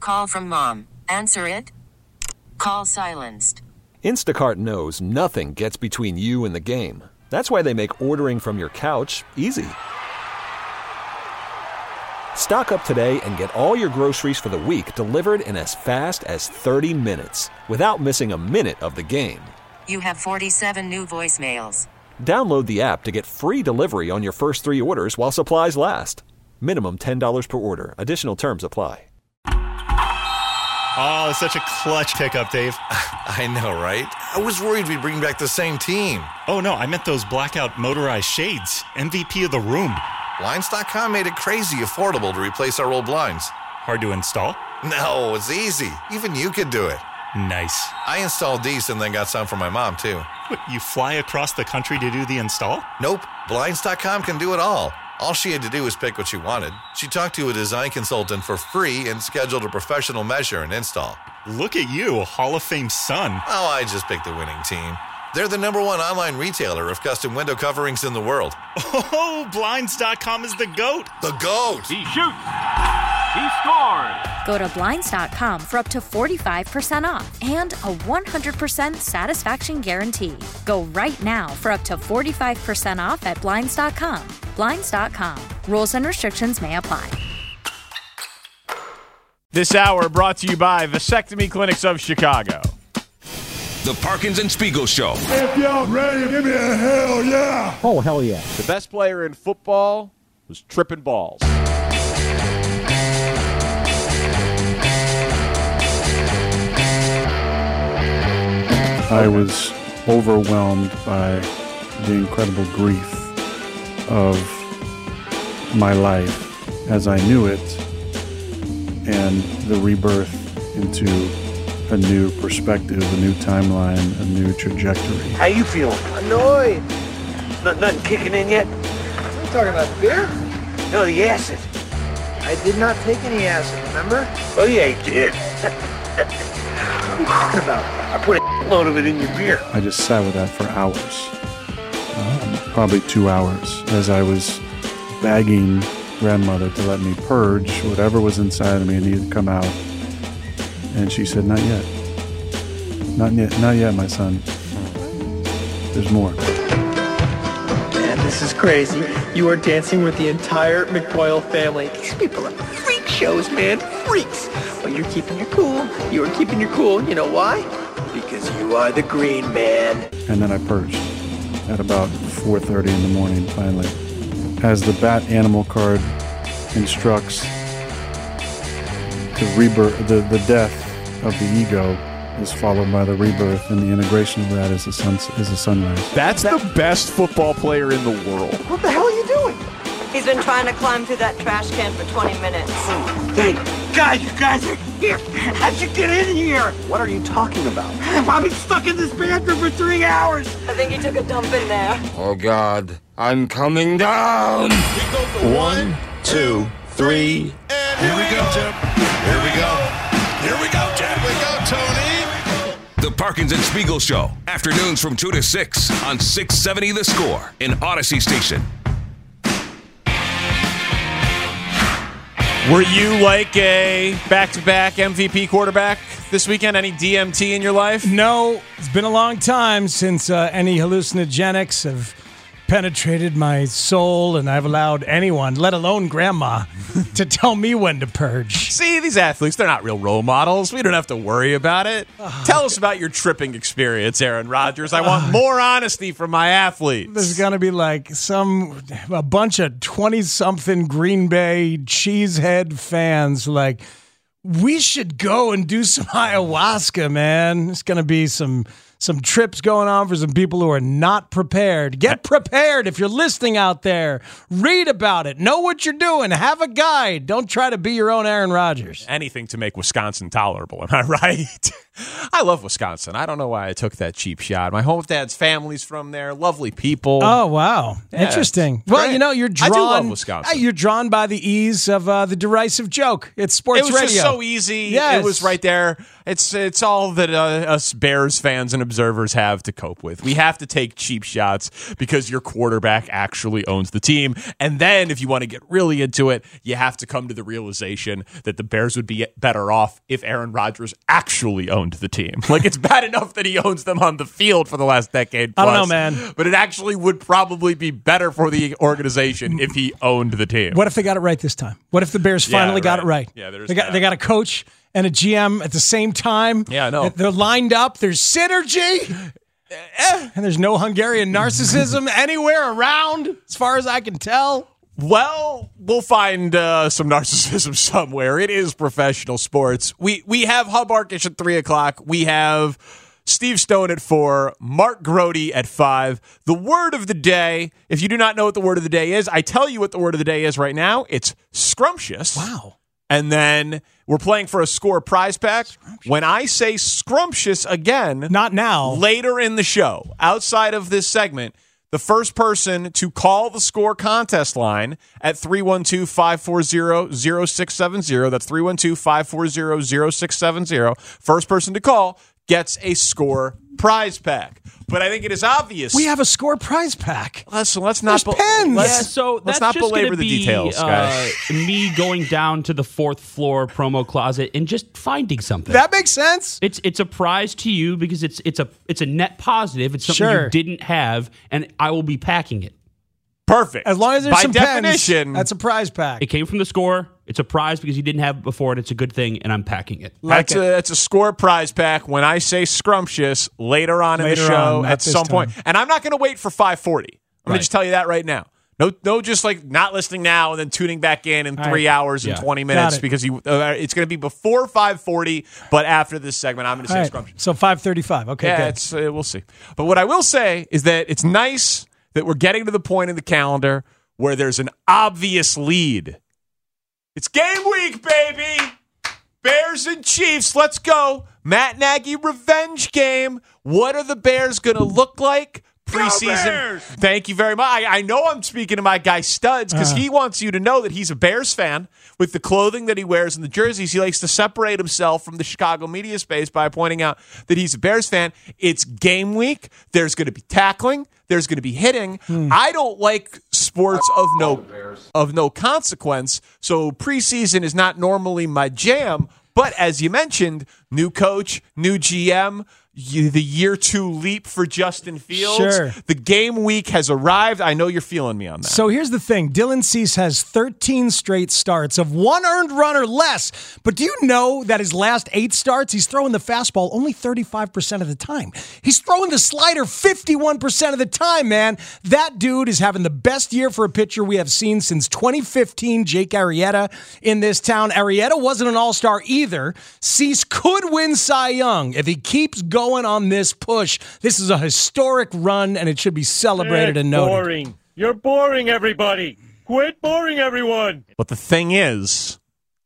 call from mom. Answer it. Call silenced. Instacart knows nothing gets between you and the game. That's why they make ordering from your couch easy. Stock up today and get all your groceries for the week delivered in as fast as 30 minutes without missing a minute of the game. You have 47 new voicemails. Download the app to get free delivery on your first 3 orders while supplies last. Minimum $10 per order. Additional terms apply. Oh, such a clutch pickup, Dave. I know, right? I was worried we'd bring back the same team. Oh, no, I meant those blackout motorized shades. MVP of the room. Blinds.com made it crazy affordable to replace our old blinds. Hard to install? No, it's easy. Even you could do it. Nice. I installed these and then got some for my mom, too. What, you fly across the country to do the install? Nope. Blinds.com can do it all. All she had to do was pick what she wanted. She talked to a design consultant for free and scheduled a professional measure and install. Look at you, Hall of Fame son. Oh, I just picked the winning team. They're the #1 online retailer of custom window coverings in the world. Oh, Blinds.com is the GOAT. The GOAT. He shoots. He scores. Go to Blinds.com for up to 45% off and a 100% satisfaction guarantee. Go right now for up to 45% off at Blinds.com. Blinds.com. Rules and restrictions may apply. This hour brought to you by Vasectomy Clinics of Chicago. The Parkins and Spiegel Show. If y'all ready, give me a hell yeah. Oh, hell yeah. The best player in football was tripping balls. I was overwhelmed by the incredible grief of my life as I knew it and the rebirth into a new perspective, a new timeline, a new trajectory. How you feeling? Annoyed. Nothing kicking in yet? What are you talking about, beer? No, the acid. I did not take any acid, remember? Oh, yeah, you did. What are you talking about? I put a load of it in your beer. I just sat with that for hours, probably 2 hours, as I was begging grandmother to let me purge whatever was inside of me and needed to come out. And she said, not yet. Not yet, my son. There's more. Man, this is crazy. You are dancing with the entire McBoyle family. These people are freak shows, man. Freaks. But you're keeping your cool. You are keeping your cool. You know why? Because you are the green man. And then I purged at about 4:30 in the morning, finally. As the Bat Animal card instructs, the death of the ego is followed by the rebirth, and the integration of that is a sunrise. That's the best football player in the world. What the hell are you doing? He's been trying to climb through that trash can for 20 minutes. Thank God you guys are here. How'd you get in here? What are you talking about? I've been stuck in this bathroom for 3 hours. I think he took a dump in there. Oh, God. I'm coming down. 1, 2, 3, and here we go, Jim. Here we go. Here we go, Jim. Here we go, Tony. The Parkins and Spiegel Show. Afternoons from 2 to 6 on 670 The Score in Odyssey Station. Were you like a back-to-back MVP quarterback this weekend? Any DMT in your life? No. It's been a long time since any hallucinogenics have penetrated my soul, and I've allowed anyone, let alone grandma, to tell me when to purge. See, these athletes, they're not real role models. We don't have to worry about it. Tell us about your tripping experience, Aaron Rodgers. I want more honesty from my athletes. There's going to be like a bunch of 20-something Green Bay cheesehead fans like, we should go and do some ayahuasca, man. There's going to be some trips going on for some people who are not prepared. Get prepared if you're listening out there. Read about it. Know what you're doing. Have a guide. Don't try to be your own Aaron Rodgers. Anything to make Wisconsin tolerable, am I right? I love Wisconsin. I don't know why I took that cheap shot. My home dad's family's from there. Lovely people. Oh, wow. Yeah, interesting. Well, great. You know, you're drawn. I do love Wisconsin. You're drawn by the ease of the derisive joke. It's sports radio. It was just so easy. Yes. It was right there. It's all that us Bears fans in a observers have to cope with. We have to take cheap shots because your quarterback actually owns the team. And then if you want to get really into it, you have to come to the realization that the Bears would be better off if Aaron Rodgers actually owned the team. Like, it's bad enough that he owns them on the field for the last decade plus. I don't know, man. But it actually would probably be better for the organization if he owned the team. What if they got it right this time? What if the Bears finally got it right? Yeah, they got a coach and a GM at the same time. Yeah, I know. They're lined up. There's synergy. And there's no Hungarian narcissism anywhere around, as far as I can tell. Well, we'll find some narcissism somewhere. It is professional sports. We have Hub Arkish at 3 o'clock. We have Steve Stone at 4, Mark Grody at 5. The word of the day, if you do not know what the word of the day is, I tell you what the word of the day is right now. It's scrumptious. Wow. And then we're playing for a score prize pack. When I say scrumptious again, not now, later in the show, outside of this segment, the first person to call the score contest line at 312-540-0670, that's 312-540-0670, first person to call gets a score prize pack. But I think it is obvious. We have a score prize pack. Let's not pens. Let's not belabor the details, guys. Me going down to the 4th floor promo closet and just finding something. That makes sense. It's a prize to you because it's a net positive. It's something you didn't have, and I will be packing it. Perfect. As long as there's by some definition, pens, that's a prize pack. It came from the score. It's a prize because you didn't have it before, and it's a good thing, and I'm packing it. That's a score prize pack. When I say scrumptious, later on in the show at some point. And I'm not going to wait for 540. I'm going to just tell you that right now. No, just like not listening now and then tuning back in 3 hours and 20 minutes because it's going to be before 540, but after this segment, I'm going to say scrumptious. So 5:35. Okay, yeah, good. We'll see. But what I will say is that it's nice that we're getting to the point in the calendar where there's an obvious lead. It's game week, baby! Bears and Chiefs, let's go. Matt Nagy revenge game. What are the Bears going to look like? Preseason. Thank you very much. I know I'm speaking to my guy Studs because he wants you to know that he's a Bears fan. With the clothing that he wears and the jerseys, he likes to separate himself from the Chicago media space by pointing out that he's a Bears fan. It's game week. There's going to be tackling. There's going to be hitting. I don't like sports of no consequence, so preseason is not normally my jam. But as you mentioned, new coach, new GM, the year 2 leap for Justin Fields. Sure. The game week has arrived. I know you're feeling me on that. So here's the thing. Dylan Cease has 13 straight starts of 1 earned run or less. But do you know that his last 8 starts, he's throwing the fastball only 35% of the time. He's throwing the slider 51% of the time, man. That dude is having the best year for a pitcher we have seen since 2015, Jake Arrieta in this town. Arrieta wasn't an all-star either. Cease could win Cy Young if he keeps going on this push. This is a historic run, and it should be celebrated and noted. Boring. You're boring, everybody. Quit boring, everyone. But the thing is,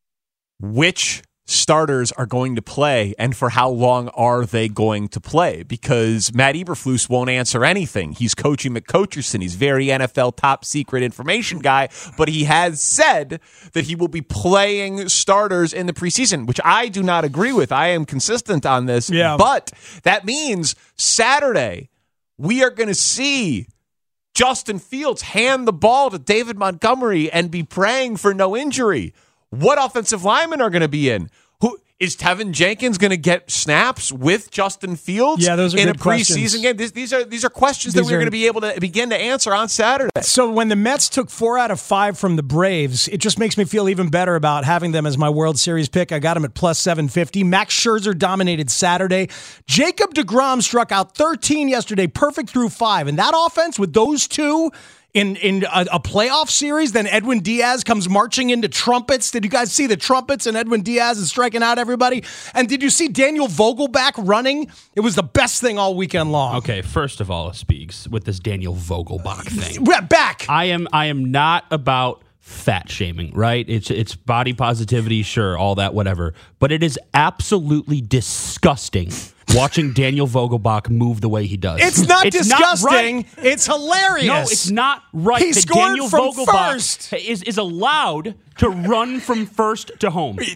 which starters are going to play and for how long are they going to play? Because Matt Eberflus won't answer anything. He's coaching McCocherson. He's very NFL top secret information guy, but he has said that he will be playing starters in the preseason, which I do not agree with. I am consistent on this, but that means Saturday we are going to see Justin Fields hand the ball to David Montgomery and be praying for no injury. What offensive linemen are going to be in? Who is Tevin Jenkins going to get snaps with Justin Fields? Yeah, those are in good a preseason game. These are questions that we're going to be able to begin to answer on Saturday. So when the Mets took 4 out of 5 from the Braves, it just makes me feel even better about having them as my World Series pick. I got them at plus 750. Max Scherzer dominated Saturday. Jacob deGrom struck out 13 yesterday, perfect through 5, and that offense with those two in a playoff series, then Edwin Diaz comes marching into trumpets. Did you guys see the trumpets and Edwin Diaz is striking out everybody? And did you see Daniel Vogelbach running? It was the best thing all weekend long. Okay, first of all, Speaks, with this Daniel Vogelbach thing. We're back. I am not about fat shaming, right? It's body positivity, sure, all that, whatever. But it is absolutely disgusting watching Daniel Vogelbach move the way he does. It's not disgusting. Not right. It's hilarious. No, it's not right. He that scored Daniel from Vogelbach first. is allowed to run from first to home.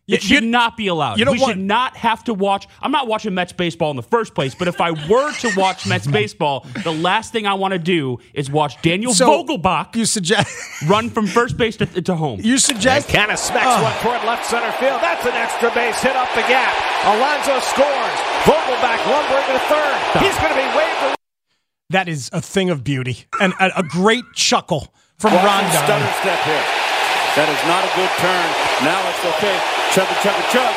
It should not be allowed. We should not have to watch. I'm not watching Mets baseball in the first place, but if I were to watch Mets baseball, the last thing I want to do is watch Daniel Vogelbach run from first base to home. You suggest... Canna smacks one toward left center field. That's an extra base hit up the gap. Alonso scores. Vogelbach lumbering to third. He's going to be waved. That is a thing of beauty. And a great chuckle from Rondon. Stutter step here. That is not a good turn. Now it's okay. Chugga.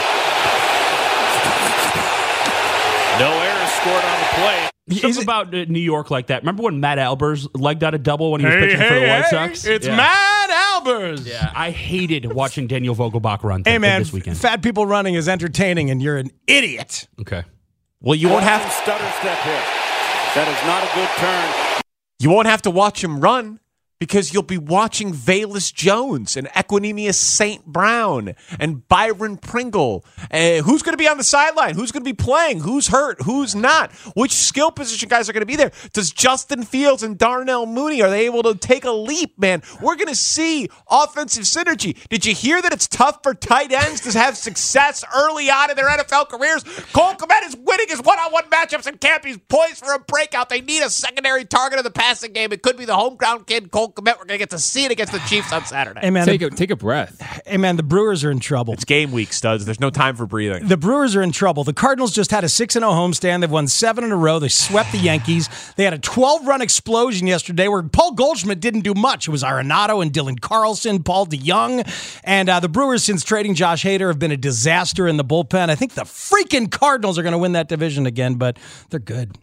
No errors scored on the play. Something about New York like that. Remember when Matt Albers legged out a double when he was pitching for the White Sox? It's Matt Albers. Yeah, I hated watching Daniel Vogelbach run this weekend. Fat people running is entertaining, and you're an idiot. Okay. Well, you won't have stutter step here. That is not a good turn. You won't have to watch him run, because you'll be watching Velus Jones and Equinemius St. Brown and Byron Pringle. Who's going to be on the sideline? Who's going to be playing? Who's hurt? Who's not? Which skill position guys are going to be there? Does Justin Fields and Darnell Mooney, are they able to take a leap, man? We're going to see offensive synergy. Did you hear that it's tough for tight ends to have success early on in their NFL careers? Cole Kmet is winning his one-on-one matchups in camp. He's poised for a breakout. They need a secondary target of the passing game. It could be the homegrown kid, Cole Kmet. We're going to get to see it against the Chiefs on Saturday. Hey, man, take a breath. Hey, man, the Brewers are in trouble. It's game week, studs. There's no time for breathing. The Brewers are in trouble. The Cardinals just had a 6-0 homestand. They've won 7 in a row. They swept the Yankees. They had a 12-run explosion yesterday where Paul Goldschmidt didn't do much. It was Arenado and Dylan Carlson, Paul DeYoung. And the Brewers, since trading Josh Hader, have been a disaster in the bullpen. I think the freaking Cardinals are going to win that division again, but they're good.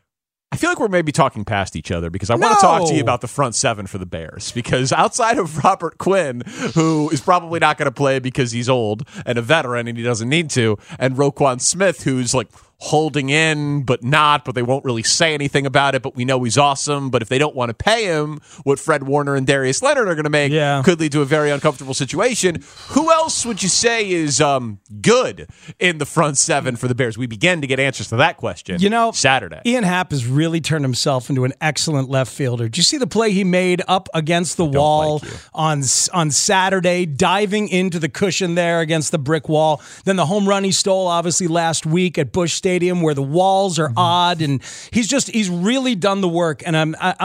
I feel like we're maybe talking past each other because I want to talk to you about the front seven for the Bears. Because outside of Robert Quinn, who is probably not going to play because he's old and a veteran and he doesn't need to, and Roquan Smith, who's like holding in but they won't really say anything about it, but we know he's awesome. But if they don't want to pay him what Fred Warner and Darius Leonard are going to make, could lead to a very uncomfortable situation. Who else would you say is good in the front seven for the Bears? We begin to get answers to that question Saturday. Ian Happ has really turned himself into an excellent left fielder. Did you see the play he made up against the wall on Saturday, diving into the cushion there against the brick wall? Then the home run he stole, obviously, last week at Busch Stadium, where the walls are odd, and he's really done the work. And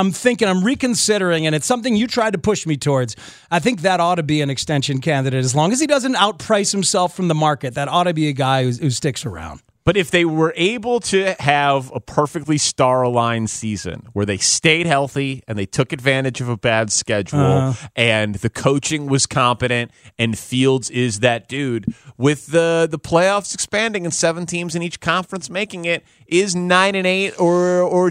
I'm reconsidering, and it's something you tried to push me towards. I think that ought to be an extension candidate, as long as he doesn't outprice himself from the market. That ought to be a guy who sticks around. But if they were able to have a perfectly star-aligned season where they stayed healthy and they took advantage of a bad schedule and the coaching was competent and Fields is that dude, with the playoffs expanding and 7 teams in each conference making it, is 9-8 or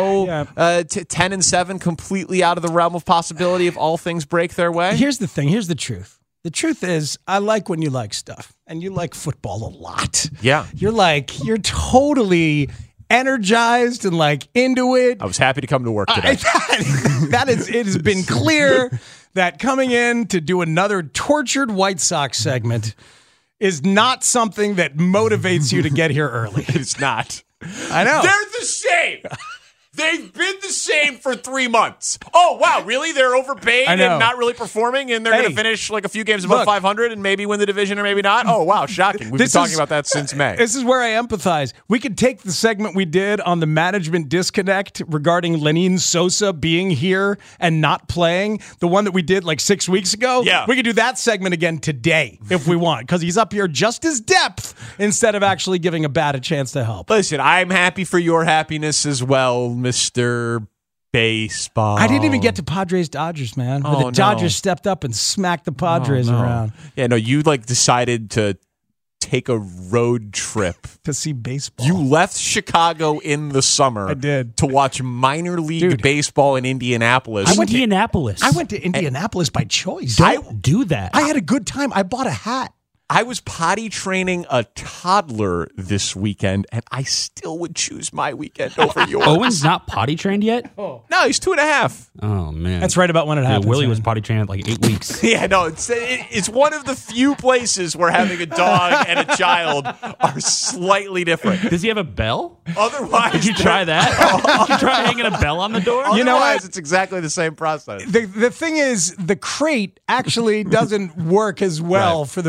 10-7 completely out of the realm of possibility if all things break their way? Here's the thing. Here's the truth. The truth is, I like when you like stuff, and you like football a lot. Yeah. You're totally energized and into it. I was happy to come to work today. It has been clear that coming in to do another tortured White Sox segment is not something that motivates you to get here early. It's not. I know. They're the same. They've been the same for 3 months. Oh, wow, really? They're overpaid and not really performing, and they're going to finish a few games above 500 and maybe win the division or maybe not? Oh, wow, shocking. We've been talking about that since May. This is where I empathize. We could take the segment we did on the management disconnect regarding Lenin Sosa being here and not playing, the one that we did 6 weeks ago. Yeah. We could do that segment again today if we want, because he's up here just as depth instead of actually giving a bat a chance to help. Listen, I'm happy for your happiness as well, Mr. Baseball. I didn't even get to Padres-Dodgers, man. Where the Dodgers stepped up and smacked the Padres around. Yeah, no, you decided to take a road trip to see baseball. You left Chicago in the summer. I did. To watch minor league baseball in Indianapolis. I went to Indianapolis by choice. Don't do that. I had a good time. I bought a hat. I was potty training a toddler this weekend, and I still would choose my weekend over yours. Owen's not potty trained yet? Oh. No, he's 2.5. Oh, man. That's right about when it happens. Willie was potty trained at 8 weeks. Yeah, no, it's one of the few places where having a dog and a child are slightly different. Does he have a bell? Otherwise... Did you try that? Did you try hanging a bell on the door? Otherwise, it's exactly the same process. The thing is, the crate actually doesn't work as well for the baby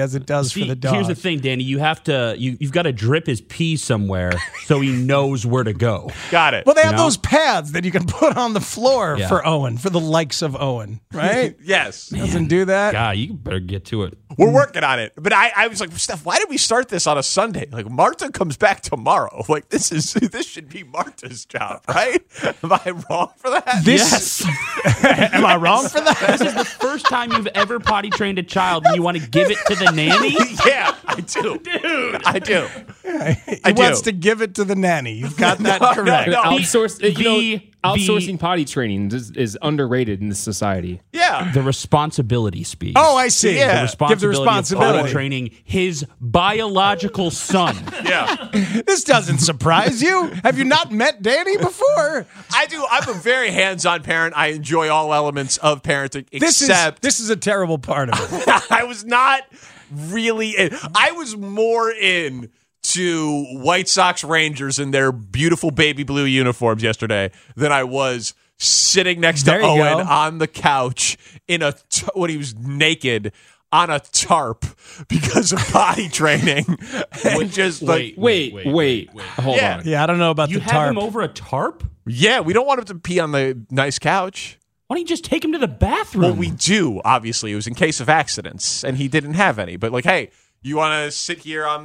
as it does for the dog. Here's the thing, Danny. You have to you've got to drip his pee somewhere so he knows where to go. Got it. Well, they have those pads that you can put on the floor for Owen, for the likes of Owen, right? Yes. Doesn't do that. God, you better get to it. We're working on it. But I was like, Steph, why did we start this on a Sunday? Like, Marta comes back tomorrow. Like, this should be Marta's job, right? Am I wrong for that? Yes. Am I wrong for that? This is the first time you've ever potty trained a child and you want to give it to the nanny? Yeah, I do. Dude. I do. He wants to give it to the nanny. You've got that correct. No. Outsourcing potty training is underrated in this society. Yeah. The responsibility speaks. Oh, I see. Yeah. Give the responsibility. Of potty training his biological son. Yeah. This doesn't surprise you. Have you not met Danny before? I do. I'm a very hands-on parent. I enjoy all elements of parenting, This is a terrible part of it. I was not really in. I was more in to White Sox Rangers in their beautiful baby blue uniforms yesterday than I was sitting next to Owen on the couch when he was naked on a tarp because of potty training. And just wait. Hold on. Yeah, I don't know about you the have tarp. him over a tarp? Yeah, we don't want him to pee on the nice couch. Why don't you just take him to the bathroom? Well, we do, obviously. It was in case of accidents, and he didn't have any. But like, hey, you want to sit here on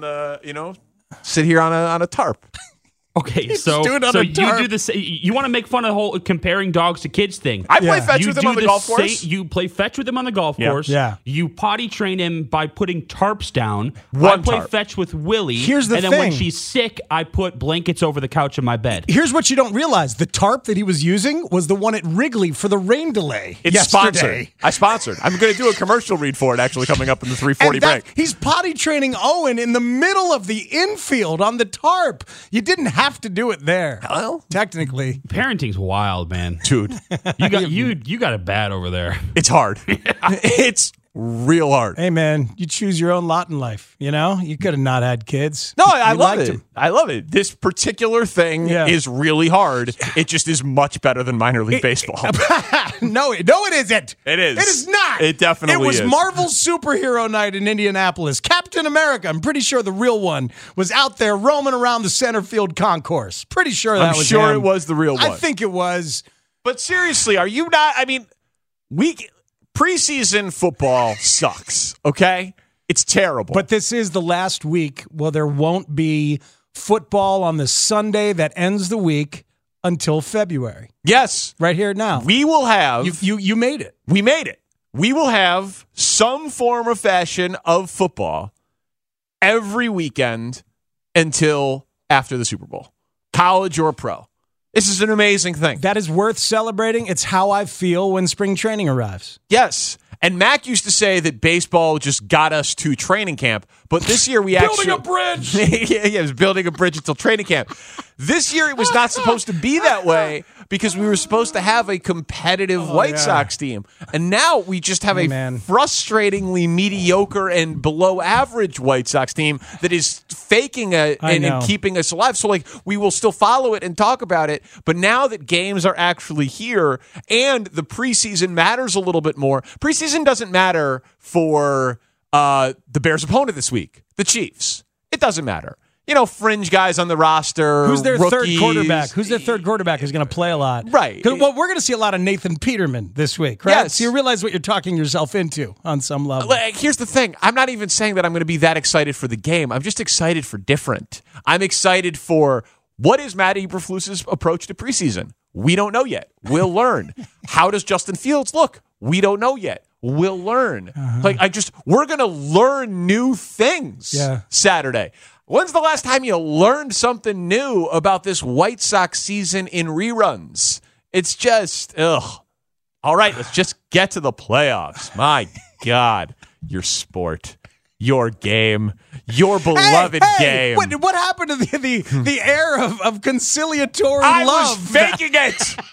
a tarp? Okay, so you do the same. You want to make fun of the whole comparing dogs to kids thing. I play fetch with him on the golf course. You play fetch with him on the golf course. Yeah. You potty train him by putting tarps down. One I play tarp. fetch with Willie. Here's the and then when thing. she's sick, I put blankets over the couch in my bed. Here's what you don't realize. The tarp that he was using was the one at Wrigley for the rain delay. It's yesterday. sponsored. I sponsored. I'm going to do a commercial read for it actually coming up in the 3:40 break. He's potty training Owen in the middle of the infield on the tarp. You didn't have to do it there. Well, technically, parenting's wild, man. Dude, you got it bad over there. It's hard. It's real hard. Hey, man, you choose your own lot in life. You know, you could have not had kids. No, I love liked it. him. I love it. This particular thing is really hard. It just is much better than minor league baseball. No, it isn't. It is. It is not. It definitely is. It was Marvel Superhero Night in Indianapolis. Captain America, I'm pretty sure the real one, was out there roaming around the center field concourse. Pretty sure that was him. it was the real one. I think it was. But seriously, are you not? I mean, preseason football sucks, okay? It's terrible. But this is the last week. Well, there won't be football on the Sunday that ends the week until February. Yes. Right here now. We will have... You made it. We made it. We will have some form or fashion of football every weekend until after the Super Bowl, college or pro. This is an amazing thing. That is worth celebrating. It's how I feel when spring training arrives. Yes. And Mac used to say that baseball just got us to training camp, but this year we building a bridge. it was building a bridge until training camp. This year it was not supposed to be that way because we were supposed to have a competitive White Sox team. And now we just have a frustratingly mediocre and below average White Sox team that is faking and keeping us alive. So like we will still follow it and talk about it, but now that games are actually here and the preseason matters a little bit more. Preseason doesn't matter for the Bears' opponent this week, the Chiefs. It doesn't matter. You know, fringe guys on the roster. Who's their rookies. third quarterback? Who's their third quarterback who's going to play a lot? Right. Well, we're going to see a lot of Nathan Peterman this week, right? Yes. So you realize what you're talking yourself into on some level. Here's the thing. I'm not even saying that I'm going to be that excited for the game. I'm just excited for different. I'm excited for what is Matt Eberflus's approach to preseason? We don't know yet. We'll learn. How does Justin Fields look? We don't know yet. We'll learn. We're going to learn new things Saturday. When's the last time you learned something new about this White Sox season in reruns? It's just, ugh. All right, let's just get to the playoffs. My God, your sport, your game, your beloved game. What happened to the air of conciliatory love? I was faking it.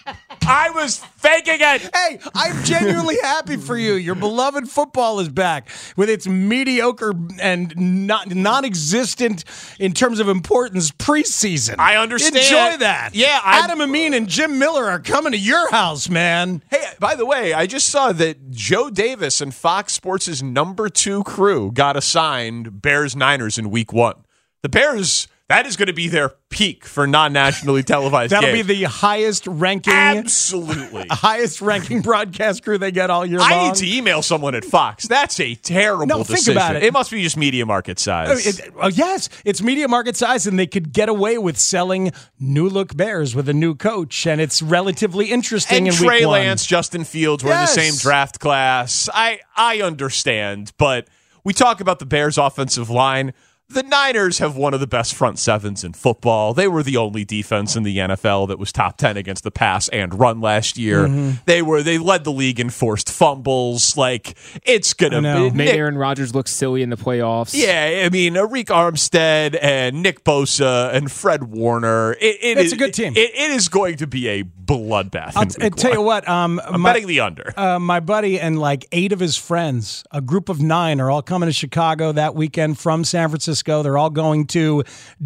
I was faking it. Hey, I'm genuinely happy for you. Your beloved football is back with its mediocre and non-existent in terms of importance preseason. I understand. Enjoy that. Yeah, Adam Amin and Jim Miller are coming to your house, man. Hey, by the way, I just saw that Joe Davis and Fox Sports' number 2 crew got assigned Bears-Niners in week 1. The Bears, that is going to be their peak for non-nationally televised That'll games. be the highest ranking. Absolutely. Highest ranking broadcast crew they get all year long. I need to email someone at Fox. That's a terrible decision. Think about it. It must be just media market size. Yes, it's media market size, and they could get away with selling new look Bears with a new coach, and it's relatively interesting. And in Trey week 1. Lance, Justin Fields were in the same draft class. I understand, but we talk about the Bears' offensive line. The Niners have one of the best front sevens in football. They were the only defense in the NFL that was top 10 against the pass and run last year. Mm-hmm. They led the league in forced fumbles. Like, it's gonna be made Aaron Rodgers look silly in the playoffs. Yeah, I mean, Arik Armstead and Nick Bosa and Fred Warner. It's a good team. It is going to be a bloodbath. I'll tell you what. I'm betting the under. My buddy and like 8 of his friends, a group of 9, are all coming to Chicago that weekend from San Francisco. They're all going to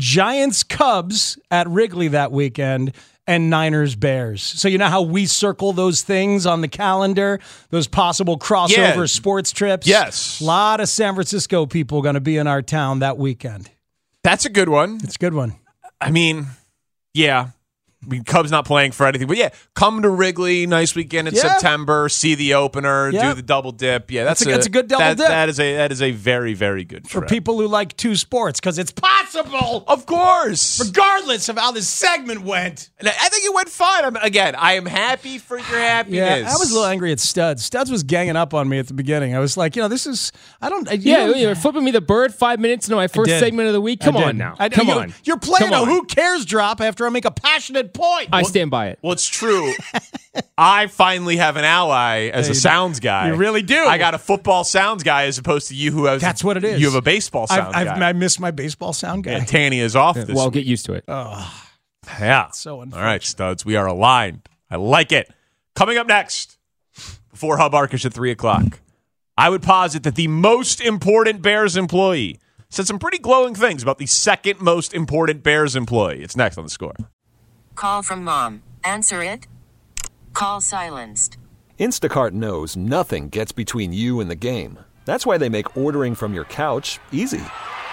Giants-Cubs at Wrigley that weekend and Niners-Bears. So you know how we circle those things on the calendar, those possible crossover sports trips? Yes. A lot of San Francisco people going to be in our town that weekend. That's a good one. It's a good one. I mean, yeah. I mean, Cubs not playing for anything. But yeah, come to Wrigley, nice weekend in September, see the opener, do the double dip. Yeah, that's a good double dip. That is a very, very good trip. For people who like 2 sports, because it's possible. Of course. Regardless of how this segment went. And I think it went fine. I am happy for your happiness. Yeah, I was a little angry at Studs. Studs was ganging up on me at the beginning. I was like, this is, you were flipping me the bird 5 minutes into my first segment of the week. Come on now. Come on. You're playing a who cares drop after I make a passionate point. I stand by it. Well, it's true. I finally have an ally as a sounds guy. You really do. I got a football sounds guy as opposed to you who has. That's what it is. You have a baseball sound guy. I miss my baseball sound guy. And Tanny is off this week. Get used to it. Oh, yeah. So unfortunate. All right, Studs. We are aligned. I like it. Coming up next, before Hub Arkush at 3 o'clock, I would posit that the most important Bears employee said some pretty glowing things about the second most important Bears employee. It's next on The Score. Call from mom. Answer it. Call silenced. Instacart knows nothing gets between you and the game. That's why they make ordering from your couch easy.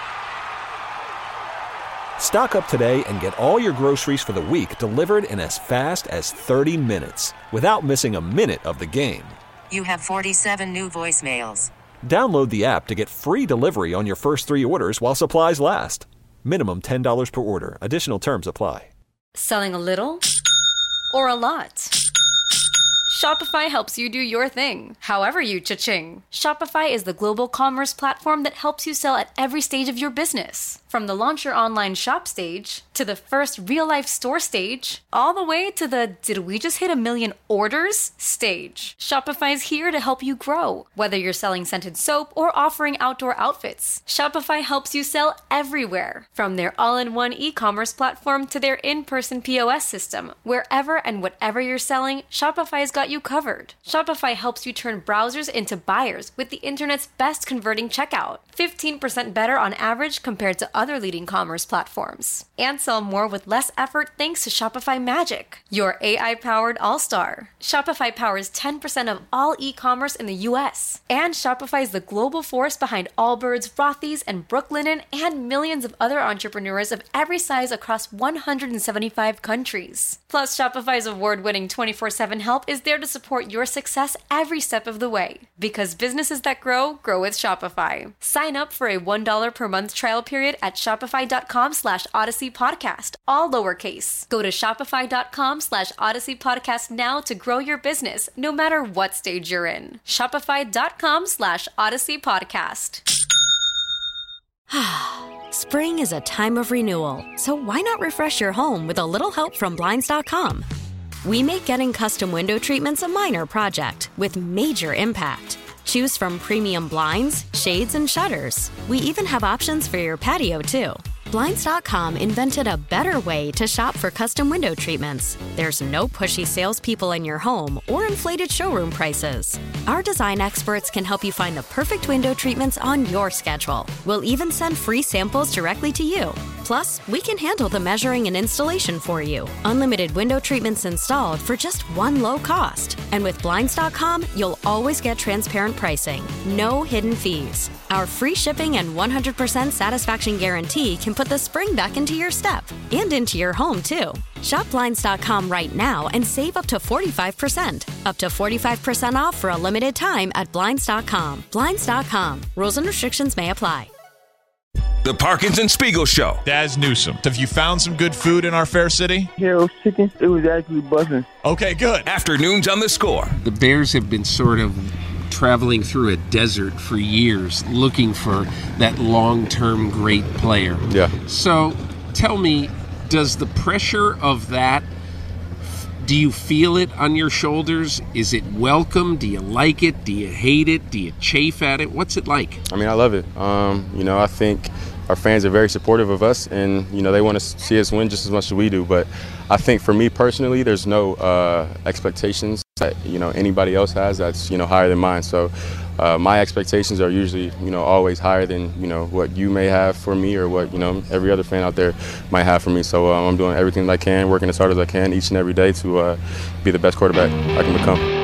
Stock up today and get all your groceries for the week delivered in as fast as 30 minutes without missing a minute of the game. You have 47 new voicemails. Download the app to get free delivery on your first 3 orders while supplies last. Minimum $10 per order. Additional terms apply. Selling a little or a lot? Shopify helps you do your thing, however you cha-ching. Shopify is the global commerce platform that helps you sell at every stage of your business. From the launch your online shop stage, to the first real-life store stage, all the way to the did we just hit 1 million orders stage. Shopify's here to help you grow. Whether you're selling scented soap or offering outdoor outfits, Shopify helps you sell everywhere. From their all-in-one e-commerce platform to their in-person POS system. Wherever and whatever you're selling, Shopify's got you covered. Shopify helps you turn browsers into buyers with the internet's best converting checkout. 15% better on average compared to other leading commerce platforms. And sell more with less effort thanks to Shopify Magic, your AI-powered all-star. Shopify powers 10% of all e-commerce in the U.S. And Shopify is the global force behind Allbirds, Rothy's, and Brooklinen, and millions of other entrepreneurs of every size across 175 countries. Plus, Shopify's award-winning 24/7 help is there to support your success every step of the way. Because businesses that grow, grow with Shopify. Sign up for a $1 per month trial period at shopify.com/Odyssey Podcast, all lowercase. Go to shopify.com/Odyssey Podcast now to grow your business, no matter what stage you're in. Shopify.com/Odyssey Podcast. Spring is a time of renewal, so why not refresh your home with a little help from Blinds.com? We make getting custom window treatments a minor project with major impact. Choose from premium blinds, shades, and shutters. We even have options for your patio, too. Blinds.com invented a better way to shop for custom window treatments. There's no pushy salespeople in your home or inflated showroom prices. Our design experts can help you find the perfect window treatments on your schedule. We'll even send free samples directly to you. Plus, we can handle the measuring and installation for you. Unlimited window treatments installed for just one low cost. And with Blinds.com, you'll always get transparent pricing. No hidden fees. Our free shipping and 100% satisfaction guarantee can put the spring back into your step and into your home, too. Shop Blinds.com right now and save up to 45%. Up to 45% off for a limited time at Blinds.com. Blinds.com. Rules and restrictions may apply. The Parkins and Spiegel Show. Daz Newsome, have you found some good food in our fair city? Harold's Chicken. It was actually buzzing. Okay, good. Afternoons on the Score. The Bears have been sort of traveling through a desert for years looking for that long-term great player. Yeah. So tell me, does the pressure of that, do you feel it on your shoulders? Is it welcome? Do you like it? Do you hate it? Do you chafe at it? What's it like? I mean, I love it. I think our fans are very supportive of us, and, they want to see us win just as much as we do. But I think for me personally, there's no expectations that, anybody else has that's, higher than mine. So my expectations are usually, always higher than, what you may have for me or what, every other fan out there might have for me. So I'm doing everything that I can, working as hard as I can each and every day to be the best quarterback I can become.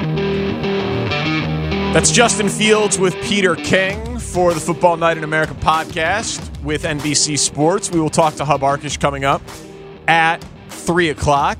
That's Justin Fields with Peter King for the Football Night in America podcast with NBC Sports. We will talk to Hub Arkush coming up at 3 o'clock.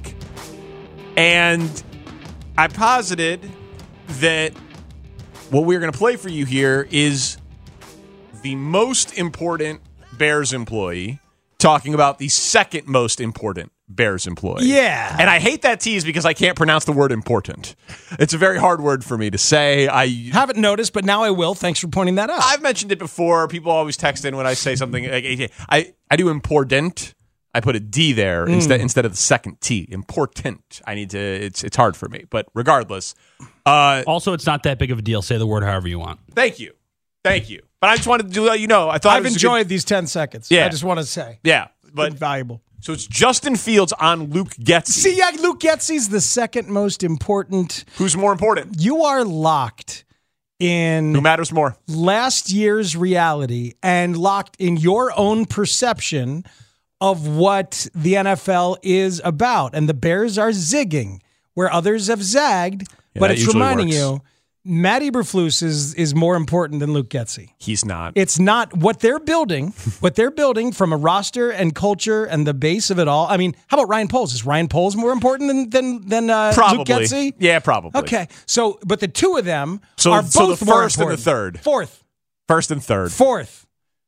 And I posited that what we're going to play for you here is the most important Bears employee talking about the second most important Bears employee. Yeah. And I hate that tease because I can't pronounce the word important. It's a very hard word for me to say. I haven't noticed, but now I will. Thanks for pointing that out. I've mentioned it before. People always text in when I say something. Like, I do important. I put a D there instead of the second T. Important. I need to. It's hard for me. But regardless. Also, it's not that big of a deal. Say the word however you want. Thank you. But I just wanted to let you know. I've enjoyed these 10 seconds. Yeah. I just want to say. Yeah. But valuable. So it's Justin Fields on Luke Getsy. See, yeah, Luke Getsy's the second most important. Who's more important? You are locked in. Who matters more? Last year's reality and locked in your own perception of what the NFL is about. And the Bears are zigging where others have zagged, but it's reminding you, Matt Eberflus is more important than Luke Getsy. He's not. It's not what they're building. What they're building from a roster and culture and the base of it all. I mean, how about Ryan Poles? Is Ryan Poles more important than probably. Luke Getsy? Yeah, probably. Okay, so but the two of them are both the first more and the important. third. Fourth. First and third. Fourth.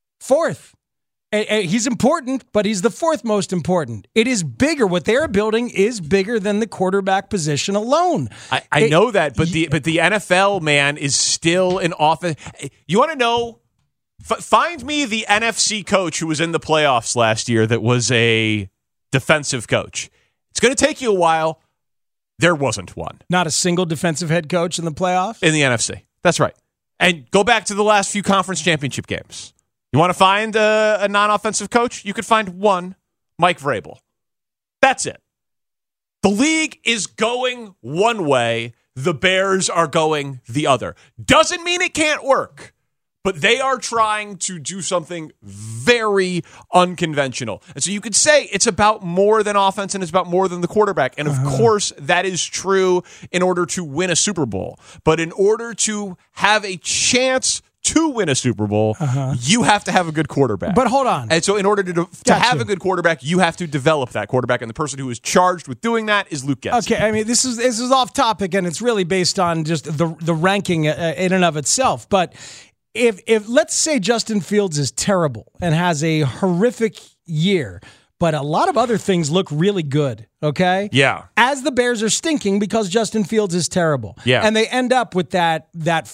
He's important, but he's the fourth most important. It is bigger. What they're building is bigger than the quarterback position alone. I know that, but the NFL, man, is still an offense. You want to know? Find me the NFC coach who was in the playoffs last year that was a defensive coach. It's going to take you a while. There wasn't one. Not a single defensive head coach in the playoffs? In the NFC. That's right. And go back to the last few conference championship games. You want to find a non-offensive coach? You could find one, Mike Vrabel. That's it. The league is going one way. The Bears are going the other. Doesn't mean it can't work, but they are trying to do something very unconventional. And so you could say it's about more than offense and it's about more than the quarterback. And of course, that is true in order to win a Super Bowl. But in order to have a chance to win a Super Bowl, you have to have a good quarterback. But hold on. And so in order to have a good quarterback, you have to develop that quarterback. And the person who is charged with doing that is Luke Getsy. Okay, I mean, this is off topic, and it's really based on just the ranking in and of itself. But if let's say Justin Fields is terrible and has a horrific year, but a lot of other things look really good, okay? Yeah. As the Bears are stinking because Justin Fields is terrible. Yeah. And they end up with that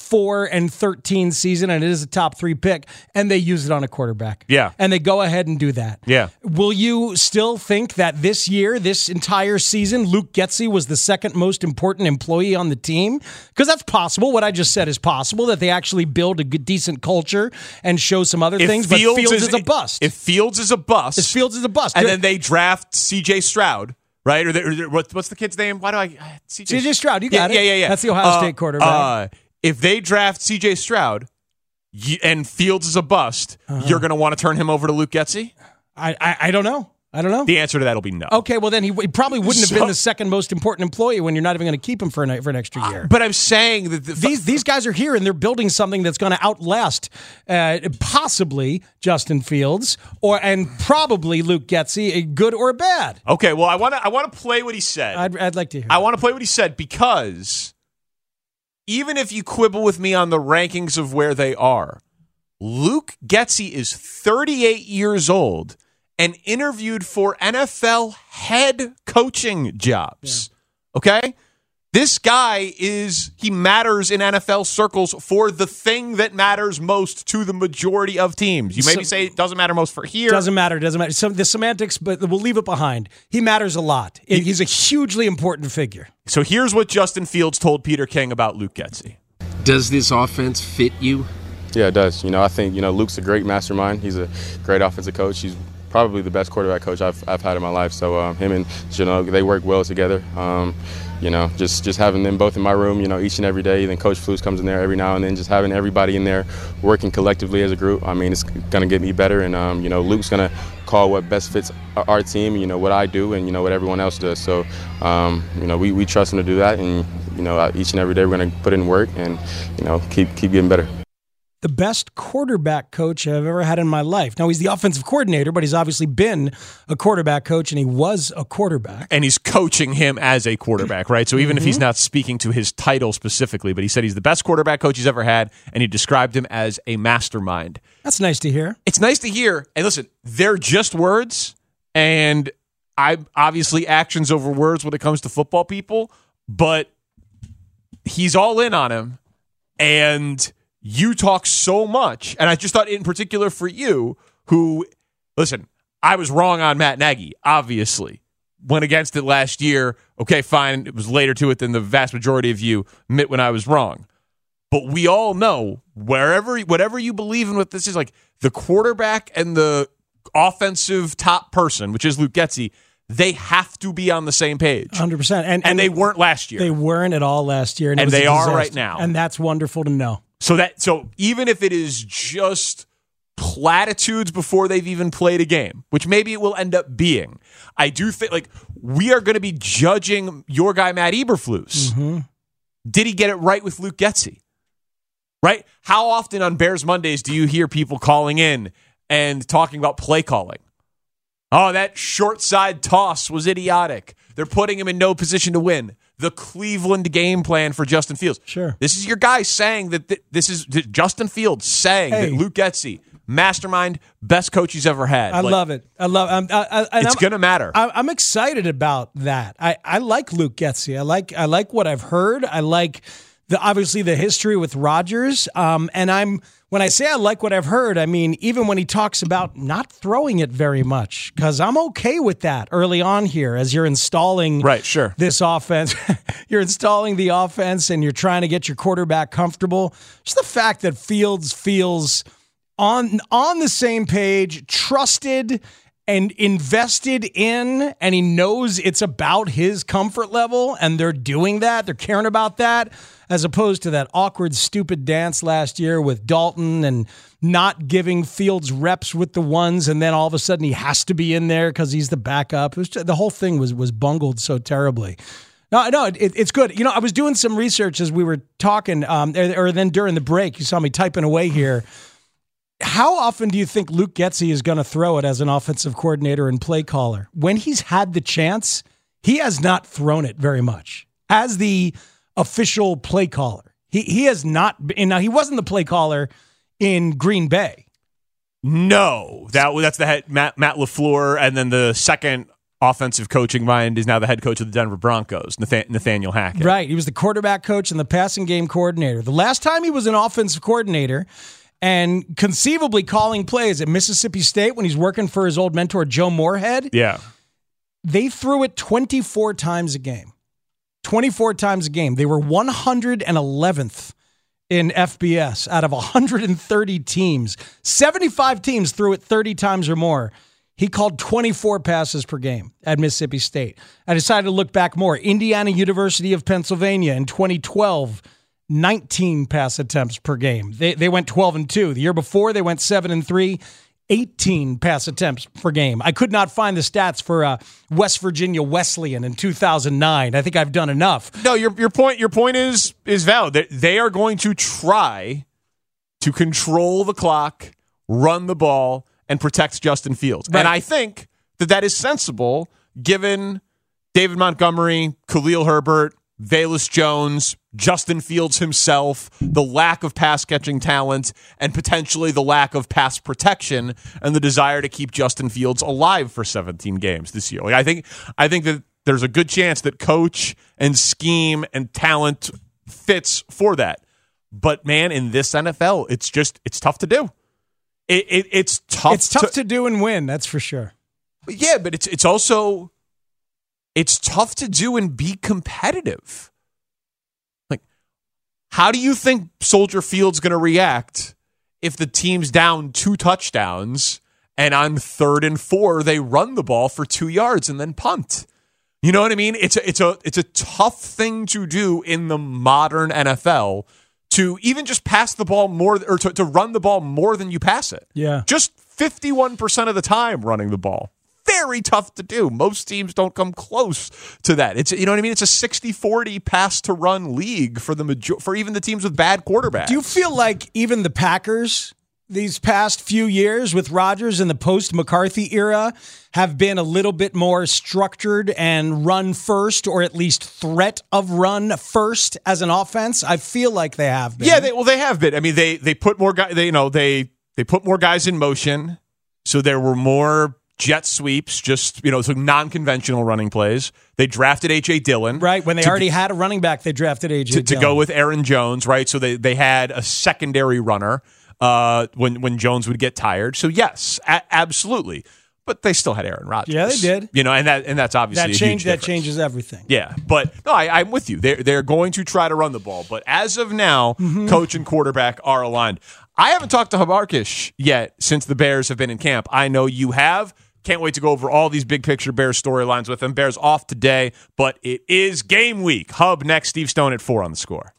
4-13 season, and it is a top 3 pick, and they use it on a quarterback. Yeah. And they go ahead and do that. Yeah. Will you still think that this year, this entire season, Luke Getsy was the second most important employee on the team? Because that's possible. What I just said is possible, that they actually build a good, decent culture and show some other things, but Fields is a bust. If Fields is a bust. And then they draft C.J. Stroud, right? What's the kid's name? Why do I... C.J. Stroud, you got it. Yeah. That's the Ohio State quarterback. If they draft C.J. Stroud and Fields is a bust, you're going to want to turn him over to Luke Getsy? I don't know. The answer to that will be no. Okay, well then he probably wouldn't have been the second most important employee when you're not even going to keep him for an extra year. But I'm saying that these guys are here and they're building something that's going to outlast possibly Justin Fields and probably Luke Getsy, good or bad. Okay, well I want to play what he said. I'd like to hear. I want to play what he said because even if you quibble with me on the rankings of where they are, Luke Getsy is 38 years old and interviewed for NFL head coaching jobs. Yeah. Okay? This guy he matters in NFL circles for the thing that matters most to the majority of teams. You maybe say it doesn't matter most for here. Doesn't matter. So the semantics, but we'll leave it behind. He matters a lot. He's a hugely important figure. So here's what Justin Fields told Peter King about Luke Getsy. Does this offense fit you? Yeah, it does. I think, Luke's a great mastermind. He's a great offensive coach. He's probably the best quarterback coach I've had in my life. So him and Janelle, they work well together. Just having them both in my room, each and every day. Then Coach Flus comes in there every now and then. Just having everybody in there working collectively as a group. I mean, it's going to get me better. And, Luke's going to call what best fits our team, what I do and, what everyone else does. So, we trust him to do that. And, each and every day we're going to put in work and, keep getting better. The best quarterback coach I've ever had in my life. Now, he's the offensive coordinator, but he's obviously been a quarterback coach, and he was a quarterback. And he's coaching him as a quarterback, right? So even if he's not speaking to his title specifically, but he said he's the best quarterback coach he's ever had, and he described him as a mastermind. That's nice to hear. It's nice to hear. And listen, they're just words, and obviously actions over words when it comes to football people, but he's all in on him, and you talk so much, and I just thought in particular for you, who, listen, I was wrong on Matt Nagy, obviously. Went against it last year. Okay, fine. It was later to it than the vast majority of you admit when I was wrong. But we all know, whatever you believe in what this is, like the quarterback and the offensive top person, which is Luke Getsy, they have to be on the same page. 100%. And they weren't last year. They weren't at all last year. And they are right now. And that's wonderful to know. So even if it is just platitudes before they've even played a game, which maybe it will end up being, I do think we are going to be judging your guy Matt Eberflus. Mm-hmm. Did he get it right with Luke Getsy? Right? How often on Bears Mondays do you hear people calling in and talking about play calling? Oh, that short side toss was idiotic. They're putting him in no position to win. The Cleveland game plan for Justin Fields. Sure. This is your guy saying that this is Justin Fields saying that Luke Getsy, mastermind, best coach he's ever had. I love it. It's going to matter. I'm excited about that. I like Luke Getsy. I like what I've heard. I like obviously the history with Rodgers. When I say I like what I've heard, I mean, even when he talks about not throwing it very much, because I'm okay with that early on here as you're installing this offense. You're installing the offense and you're trying to get your quarterback comfortable. Just the fact that Fields feels on the same page, trusted and invested in, and he knows it's about his comfort level, and they're doing that. They're caring about that, as opposed to that awkward, stupid dance last year with Dalton and not giving Fields reps with the ones, and then all of a sudden he has to be in there because he's the backup. The whole thing was bungled so terribly. No, it's good. I was doing some research as we were talking, or then during the break, you saw me typing away here. How often do you think Luke Getsy is going to throw it as an offensive coordinator and play caller? When he's had the chance, he has not thrown it very much. As the official play caller, he has not been. Now, he wasn't the play caller in Green Bay. No, that's the head Matt LaFleur, and then the second offensive coaching mind is now the head coach of the Denver Broncos, Nathaniel Hackett. Right, he was the quarterback coach and the passing game coordinator. The last time he was an offensive coordinator and conceivably calling plays at Mississippi State when he's working for his old mentor Joe Moorhead. Yeah, they threw it 24 times a game. 24 times a game. They were 111th in FBS out of 130 teams. 75 teams threw it 30 times or more. He called 24 passes per game at Mississippi State. I decided to look back more. Indiana University of Pennsylvania in 2012, 19 pass attempts per game. They went 12-2. The year before, they went 7-3, 18 pass attempts per game. I could not find the stats for West Virginia Wesleyan in 2009. I think I've done enough. No, your point is valid. They are going to try to control the clock, run the ball, and protects Justin Fields. Right. And I think that is sensible given David Montgomery, Khalil Herbert, Velus Jones, Justin Fields himself, the lack of pass-catching talent, and potentially the lack of pass protection, and the desire to keep Justin Fields alive for 17 games this year. Like, I think that there's a good chance that coach and scheme and talent fits for that. But, man, in this NFL, it's tough to do. It's tough. It's tough to do and win. That's for sure. Yeah, but it's also tough to do and be competitive. Like, how do you think Soldier Field's going to react if the team's down 2 touchdowns and on 3rd and 4 they run the ball for 2 yards and then punt? You know what I mean? It's a tough thing to do in the modern NFL. To even just pass the ball more, or to run the ball more than you pass it. Yeah. Just 51% of the time running the ball. Very tough to do. Most teams don't come close to that. It's, you know what I mean? It's a 60-40 pass to run league for even the teams with bad quarterbacks. Do you feel like even the Packers these past few years with Rodgers in the post-McCarthy era have been a little bit more structured and run first, or at least threat of run first as an offense? I feel like they have been. Yeah, they have been. I mean, they put more guys. They put more guys in motion, so there were more jet sweeps, just so non-conventional running plays. They drafted A.J. Dillon, right? When they already had a running back, they drafted A.J. to go with Aaron Jones, right? So they had a secondary runner when Jones would get tired. So yes, absolutely. But they still had Aaron Rodgers. Yeah, they did. And that's obviously a huge difference. That changes everything. Yeah, but no, I'm with you. They're going to try to run the ball, but as of now, coach and quarterback are aligned. I haven't talked to Habarkish yet since the Bears have been in camp. I know you have. Can't wait to go over all these big picture Bears storylines with him. Bears off today, but it is game week. Hub next. Steve Stone at 4 on The Score.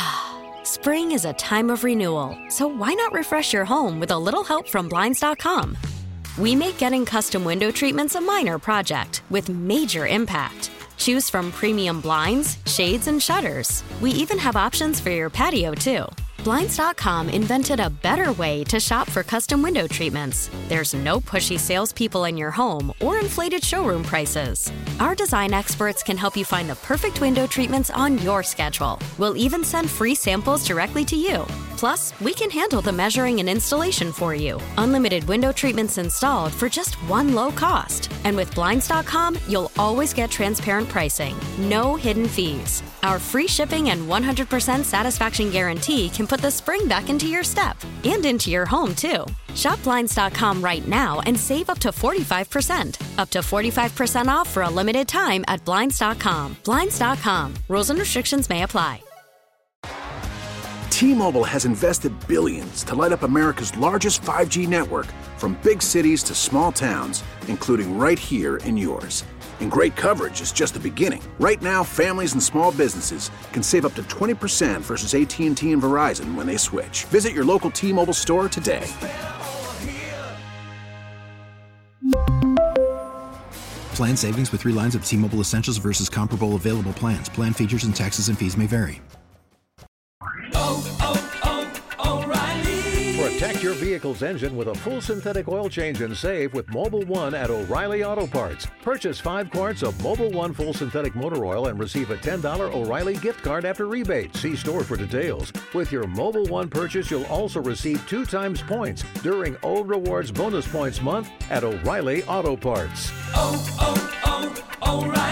Spring is a time of renewal, so why not refresh your home with a little help from Blinds.com? We make getting custom window treatments a minor project with major impact. Choose from premium blinds, shades, and shutters. We even have options for your patio, too. Blinds.com invented a better way to shop for custom window treatments. There's no pushy salespeople in your home or inflated showroom prices. Our design experts can help you find the perfect window treatments on your schedule. We'll even send free samples directly to you. Plus, we can handle the measuring and installation for you. Unlimited window treatments installed for just one low cost. And with Blinds.com, you'll always get transparent pricing. No hidden fees. Our free shipping and 100% satisfaction guarantee can put the spring back into your step and into your home, too. Shop Blinds.com right now and save up to 45%. Up to 45% off for a limited time at Blinds.com. Blinds.com. Rules and restrictions may apply. T-Mobile has invested billions to light up America's largest 5G network, from big cities to small towns, including right here in yours. And great coverage is just the beginning. Right now, families and small businesses can save up to 20% versus AT&T and Verizon when they switch. Visit your local T-Mobile store today. Plan savings with 3 lines of T-Mobile Essentials versus comparable available plans. Plan features and taxes and fees may vary. For a Protect your vehicle's engine with a full synthetic oil change and save with Mobil 1 at O'Reilly Auto Parts. Purchase 5 quarts of Mobil 1 full synthetic motor oil and receive a $10 O'Reilly gift card after rebate. See store for details. With your Mobil 1 purchase, you'll also receive 2 times points during O Rewards Bonus Points Month at O'Reilly Auto Parts. O'Reilly